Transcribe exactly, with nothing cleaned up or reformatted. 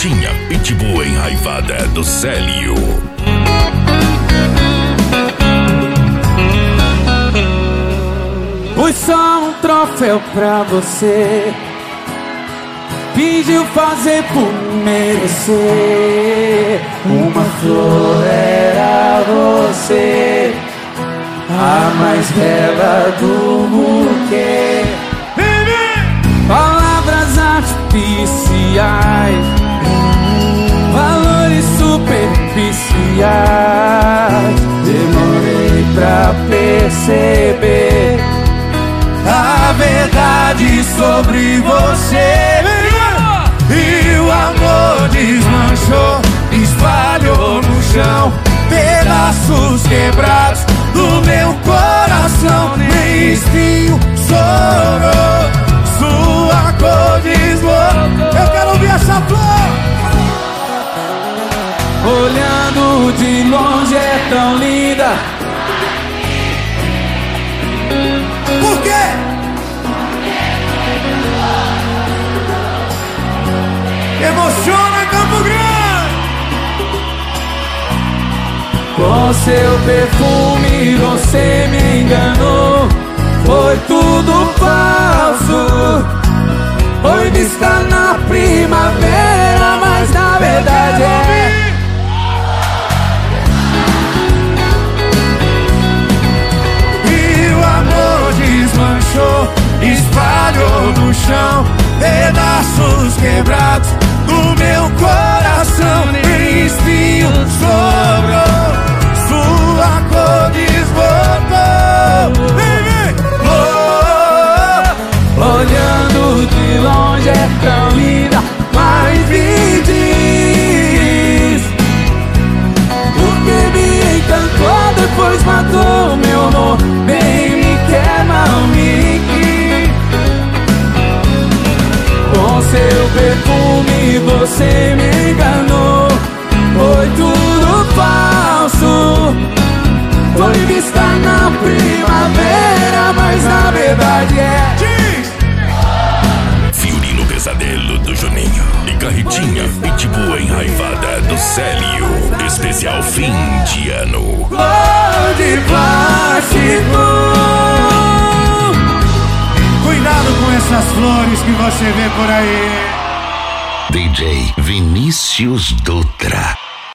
Carretinha, Pitbull enraivada do Célio. Foi só um troféu pra você, pediu fazer por merecer. Uma flor era você, a mais bela do buquê. Palavras artificiais, valores superficiais. Demorei pra perceber a verdade sobre você. E o amor desmanchou, espalhou no chão pedaços quebrados do meu coração. Nem espinho sobrou, sua cor desbotou. Eu quero ouvir essa flor. Olhando de longe é tão linda. Por quê? Emociona Campo Grande. Com seu perfume você me enganou. Foi tudo falso. Foi vista na primavera, mas na verdade é. E o amor desmanchou, espalhou no chão pedaços quebrados do meu coração. Nem espinho sobrou, sua cor desbotou. Vem, vem. Oh, oh, olhando de longe é tão linda, mas me diz por que me encantou, depois matou meu amor. Bem me quer, mal me quis. Com seu perfume você me enganou. Foi tudo falso. Foi vista na primavera, mas na verdade é. Fiorino Pesadelo do Juninho e Carretinha, Pitbull enraivada do Célio. Especial fim de ano. Flor de plástico. Cuidado com essas flores que você vê por aí. D J Vinícius Dutra.